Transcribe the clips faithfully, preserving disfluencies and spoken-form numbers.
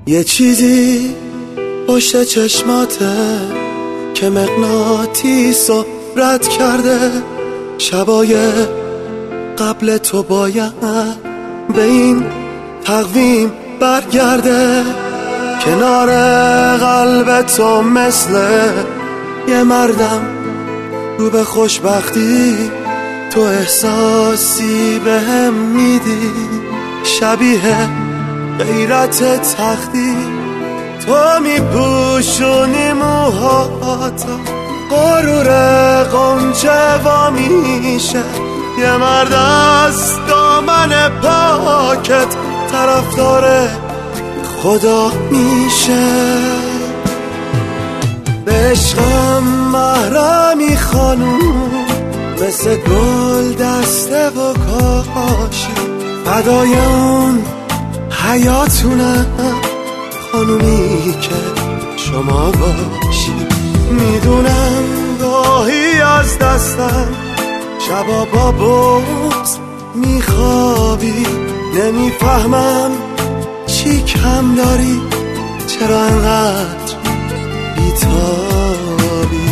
یه چیزی پشت چشماته که مغناطیسو رد کرده. شبای قبل تو باید به این تقویم برگرده. کنار قلب تو مثل یه مردم رو به خوشبختی، تو احساسی به هم میدی شبیه غیرت تختی. تو میپوشونی موهاتا غرور قنچه وا میشه. یه مرد از دامن پاکت طرفدار خدا میشه. به عشقم محرمی خانوم، مثل گل دسته و کاشی. فدای اون حیاتونم خانومی که شما باشی. میدونم گاهی از دستم شبا با بغض میخوابی. نمیفهمم چی کم داری، چرا انقدر بیتابی.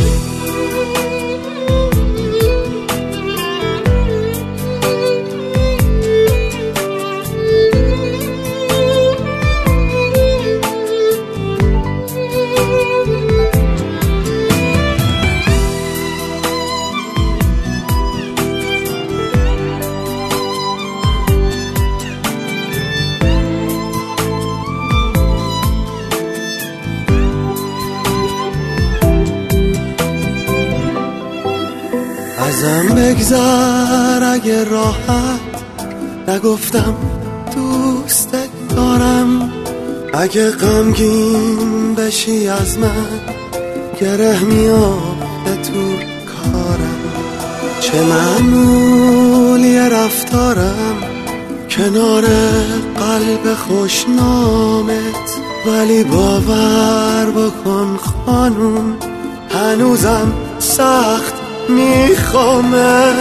ازم بگذر اگه راحت نگفتم دوستت دارم. اگه غمگین بشی از من گره میافته تو کارم. چه معمولی رفتارم کنار قلب خوشنامت، ولی باور بکن خانوم هنوزم سخت میخوامه.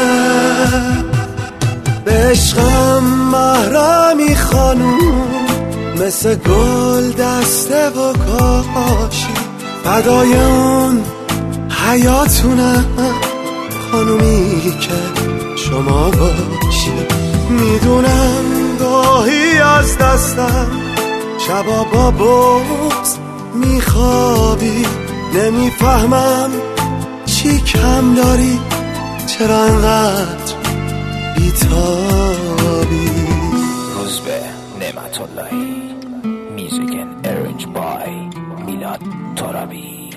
به عشقم محرمی خانوم، مثل گل دسته و کاشی. فدای اون حیاتونم خانومی که شما باشی. میدونم گاهی از دستم شبا با بغض میخوابی. نمیفهمم چی کم داری، چرا انقدر بیتابی. روزبه نعمت اللهی. میوزیک ارنج بای میلاد ترابی.